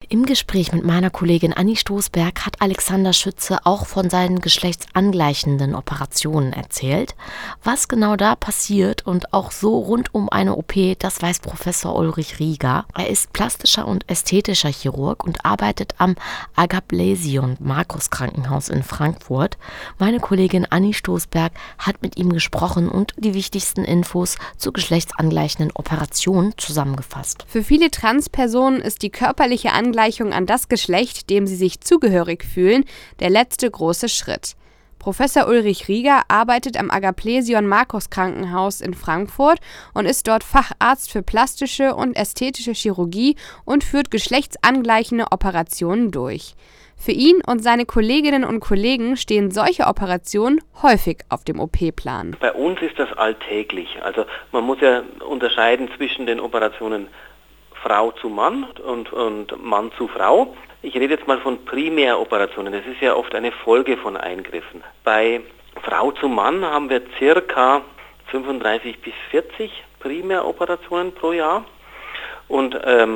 Im Gespräch mit meiner Kollegin Anni Stoßberg hat Alexander Schütze auch von seinen geschlechtsangleichenden Operationen erzählt. Was genau da passiert und auch so rund um eine OP, das weiß Professor Ulrich Rieger. Er ist plastischer und ästhetischer Chirurg und arbeitet am Agap-Lesion-Markus-Krankenhaus in Frankfurt. Meine Kollegin Anni Stoßberg hat mit ihm gesprochen und die wichtigsten Infos zu geschlechtsangleichenden Operationen zusammengefasst. Für viele Transpersonen ist die körperliche Angleichung an das Geschlecht, dem sie sich zugehörig fühlen, der letzte große Schritt. Professor Ulrich Rieger arbeitet am Agap-Lesion-Markus-Krankenhaus in Frankfurt und ist dort Facharzt für plastische und ästhetische Chirurgie und führt geschlechtsangleichende Operationen durch. Für ihn und seine Kolleginnen und Kollegen stehen solche Operationen häufig auf dem OP-Plan. Bei uns ist das alltäglich. Also man muss ja unterscheiden zwischen den Operationen Frau zu Mann und Mann zu Frau. Ich rede jetzt mal von Primäroperationen. Das ist ja oft eine Folge von Eingriffen. Bei Frau zu Mann haben wir circa 35 bis 40 Primäroperationen pro Jahr und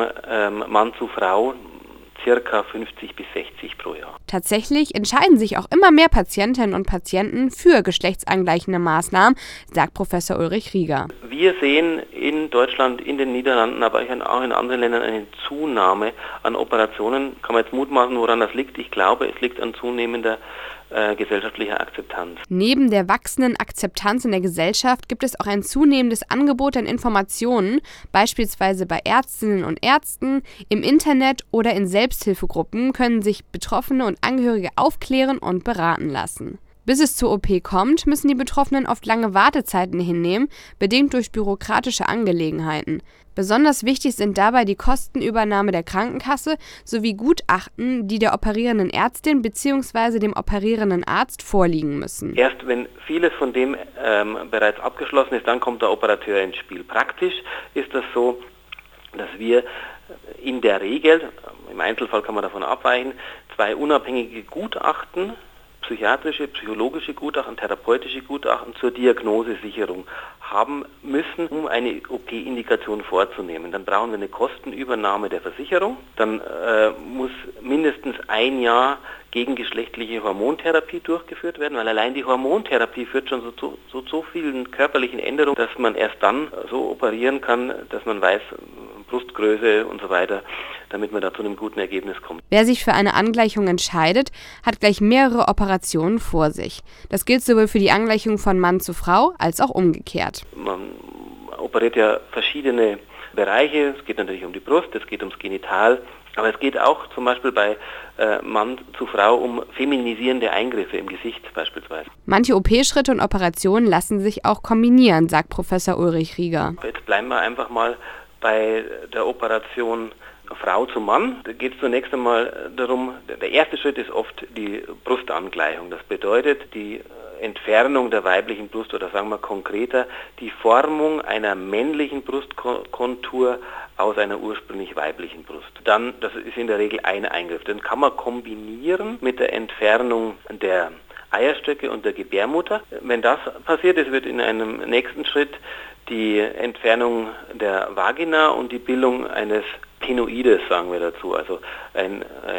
Mann zu Frau circa 50 bis 60 pro Jahr. Tatsächlich entscheiden sich auch immer mehr Patientinnen und Patienten für geschlechtsangleichende Maßnahmen, sagt Professor Ulrich Rieger. Wir sehen in Deutschland, in den Niederlanden, aber auch in anderen Ländern eine Zunahme an Operationen. Kann man jetzt mutmaßen, woran das liegt? Ich glaube, es liegt an zunehmender gesellschaftlicher Akzeptanz. Neben der wachsenden Akzeptanz in der Gesellschaft gibt es auch ein zunehmendes Angebot an Informationen, beispielsweise bei Ärztinnen und Ärzten, im Internet oder in Selbsthilfegruppen können sich Betroffene und Angehörige aufklären und beraten lassen. Bis es zur OP kommt, müssen die Betroffenen oft lange Wartezeiten hinnehmen, bedingt durch bürokratische Angelegenheiten. Besonders wichtig sind dabei die Kostenübernahme der Krankenkasse sowie Gutachten, die der operierenden Ärztin bzw. dem operierenden Arzt vorliegen müssen. Erst wenn vieles von dem bereits abgeschlossen ist, dann kommt der Operateur ins Spiel. Praktisch ist das so, dass wir in der Regel, im Einzelfall kann man davon abweichen, 2 unabhängige Gutachten, psychiatrische, psychologische Gutachten, therapeutische Gutachten zur Diagnosesicherung haben müssen, um eine OP-Indikation vorzunehmen. Dann brauchen wir eine Kostenübernahme der Versicherung. Dann muss mindestens 1 Jahr gegengeschlechtliche Hormontherapie durchgeführt werden, weil allein die Hormontherapie führt schon zu so vielen körperlichen Änderungen, dass man erst dann so operieren kann, dass man weiß, Brustgröße und so weiter, damit man da zu einem guten Ergebnis kommt. Wer sich für eine Angleichung entscheidet, hat gleich mehrere Operationen vor sich. Das gilt sowohl für die Angleichung von Mann zu Frau als auch umgekehrt. Man operiert ja verschiedene Bereiche. Es geht natürlich um die Brust, es geht ums Genital, aber es geht auch zum Beispiel bei Mann zu Frau um feminisierende Eingriffe im Gesicht beispielsweise. Manche OP-Schritte und Operationen lassen sich auch kombinieren, sagt Professor Ulrich Rieger. Jetzt bleiben wir einfach mal bei der Operation Frau zu Mann. Da geht es zunächst einmal darum, der erste Schritt ist oft die Brustangleichung. Das bedeutet die Entfernung der weiblichen Brust oder sagen wir konkreter, die Formung einer männlichen Brustkontur aus einer ursprünglich weiblichen Brust. Dann, das ist in der Regel ein Eingriff, den kann man kombinieren mit der Entfernung der Eierstöcke und der Gebärmutter. Wenn das passiert ist, wird in einem nächsten Schritt die Entfernung der Vagina und die Bildung eines Penoides, sagen wir dazu, also ein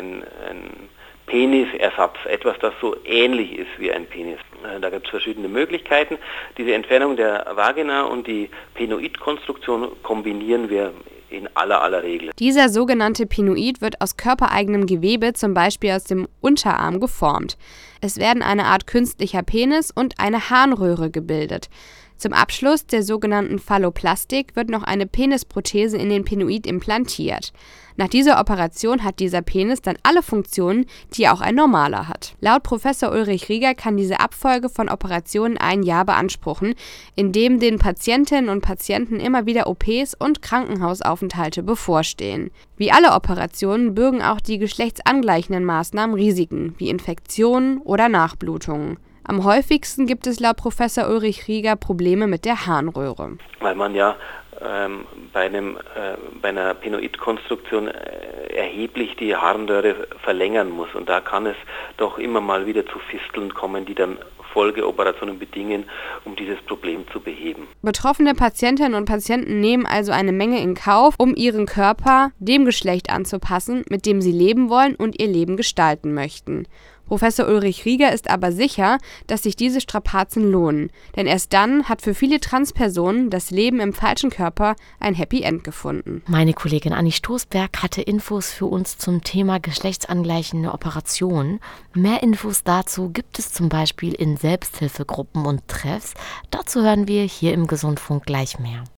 Penisersatz, etwas, das so ähnlich ist wie ein Penis. Da gibt es verschiedene Möglichkeiten. Diese Entfernung der Vagina und die Penoidkonstruktion kombinieren wir in aller Regel. Dieser sogenannte Penoid wird aus körpereigenem Gewebe, zum Beispiel aus dem Unterarm, geformt. Es werden eine Art künstlicher Penis und eine Harnröhre gebildet. Zum Abschluss der sogenannten Phalloplastik wird noch eine Penisprothese in den Penoid implantiert. Nach dieser Operation hat dieser Penis dann alle Funktionen, die auch ein normaler hat. Laut Professor Ulrich Rieger kann diese Abfolge von Operationen 1 Jahr beanspruchen, in dem den Patientinnen und Patienten immer wieder OPs und Krankenhausaufenthalte bevorstehen. Wie alle Operationen bürgen auch die geschlechtsangleichenden Maßnahmen Risiken, wie Infektionen oder Nachblutungen. Am häufigsten gibt es laut Professor Ulrich Rieger Probleme mit der Harnröhre. Weil man ja bei einer Penoidkonstruktion erheblich die Harnröhre verlängern muss. Und da kann es doch immer mal wieder zu Fisteln kommen, die dann Folgeoperationen bedingen, um dieses Problem zu beheben. Betroffene Patientinnen und Patienten nehmen also eine Menge in Kauf, um ihren Körper dem Geschlecht anzupassen, mit dem sie leben wollen und ihr Leben gestalten möchten. Professor Ulrich Rieger ist aber sicher, dass sich diese Strapazen lohnen. Denn erst dann hat für viele Transpersonen das Leben im falschen Körper ein Happy End gefunden. Meine Kollegin Anni Stoßberg hatte Infos für uns zum Thema geschlechtsangleichende Operationen. Mehr Infos dazu gibt es zum Beispiel in Selbsthilfegruppen und Treffs. Dazu hören wir hier im Gesundfunk gleich mehr.